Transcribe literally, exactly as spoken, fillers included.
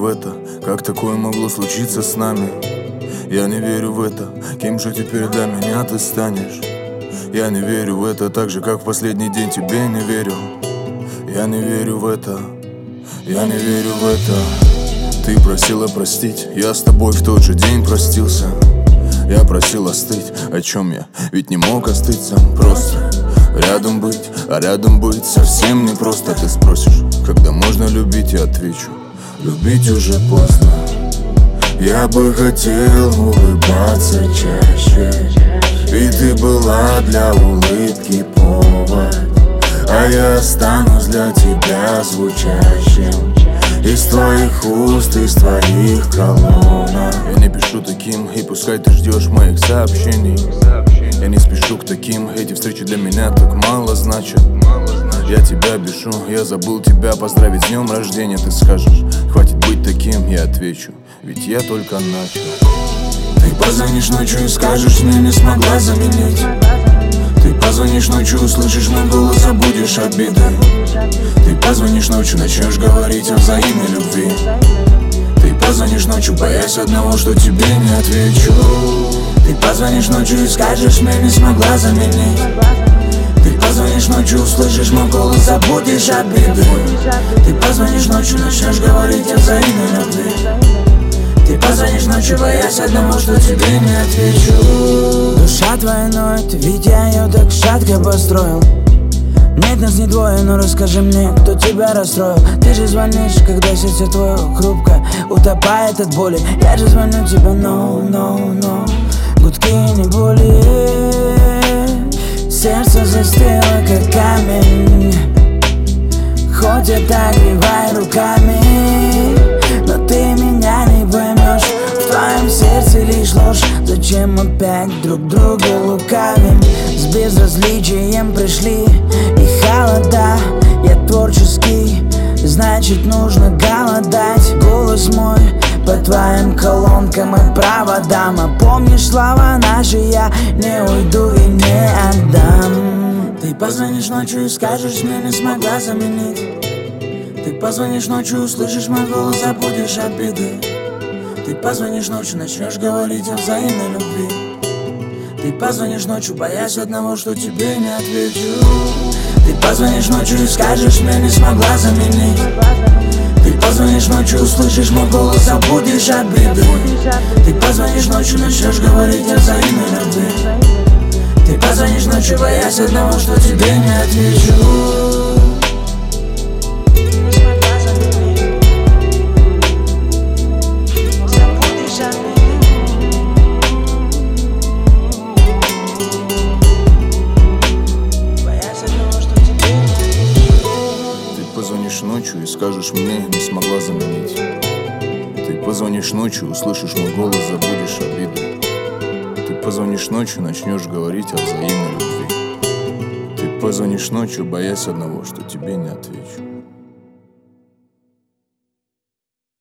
в это, как такое могло случиться с нами. Я не верю в это, кем же теперь для меня ты станешь. Я не верю в это, так же как в последний день тебе не верил. Я не верю в это, я не верю в это. Ты просила простить, я с тобой в тот же день простился. Я просил остыть, о чем я ведь не мог остыть сам. Просто рядом быть, а рядом быть совсем не просто. Ты спросишь, когда можно любить, я отвечу: любить уже поздно. Я бы хотел улыбаться чаще, и ты была для улыбки повод. А я останусь для тебя звучащим из твоих уст, из твоих колонок. Я не пишу таким, и пускай ты ждешь моих сообщений. Я не спешу к таким, эти встречи для меня так мало значат. Я тебя бешу, я забыл тебя поздравить с днем рождения. Ты скажешь, хватит быть таким, я отвечу, ведь я только начал. Ты позвонишь ночью и скажешь, мне не смогла заменить. Ты позвонишь ночью, услышишь мой голос, забудешь обиды. Ты позвонишь ночью, начнешь говорить о взаимной любви. Ты позвонишь ночью, боясь одного, что тебе не отвечу. Ты позвонишь ночью и скажешь, мне не смогла заменить. Ты позвонишь ночью, услышишь мой голос, забудешь обиды. Ты позвонишь ночью, начнешь говорить о взаимной любви. Ты позвонишь ночью, боясь одного, что тебе не отвечу. Душа твоя ноет, ведь я ее так шатко построил. Нет, нас не двое, но расскажи мне, кто тебя расстроил. Ты же звонишь, когда сердце твое хрупко утопает от боли. Я же звоню тебе, no, no, no. Гудки не боли. Сердце застыло, как камень. Хоть это огревай руками, но ты меня не поймешь. В твоем сердце лишь ложь. Зачем опять друг друга лукавим? С безразличием пришли и холода. Я творческий, значит нужно голодать. Голос мой по твоим колонкам и проводам. А помнишь слова наши, я не уйду и не отдам. Ты позвонишь ночью и скажешь, мне не смогла заменить. Ты позвонишь ночью, услышишь мой голос, забудешь обиды. Ты позвонишь ночью, начнешь говорить о взаимной любви. Ты позвонишь ночью, боясь одного, что тебе не отвечу. Ты позвонишь ночью и скажешь, мне не смогла заменить. Ты позвонишь ночью, услышишь мой голос, забудешь обиды. Ты позвонишь ночью, начнешь говорить о взаимной любви. Ты позвонишь ночью, боясь одного, что тебе не отвечу. Позвонишь ночью и скажешь, мне не смогла заменить. Ты позвонишь ночью, услышишь мой голос, забудешь обиды. Ты позвонишь ночью, начнешь говорить о взаимной любви. Ты позвонишь ночью, боясь одного, что тебе не отвечу.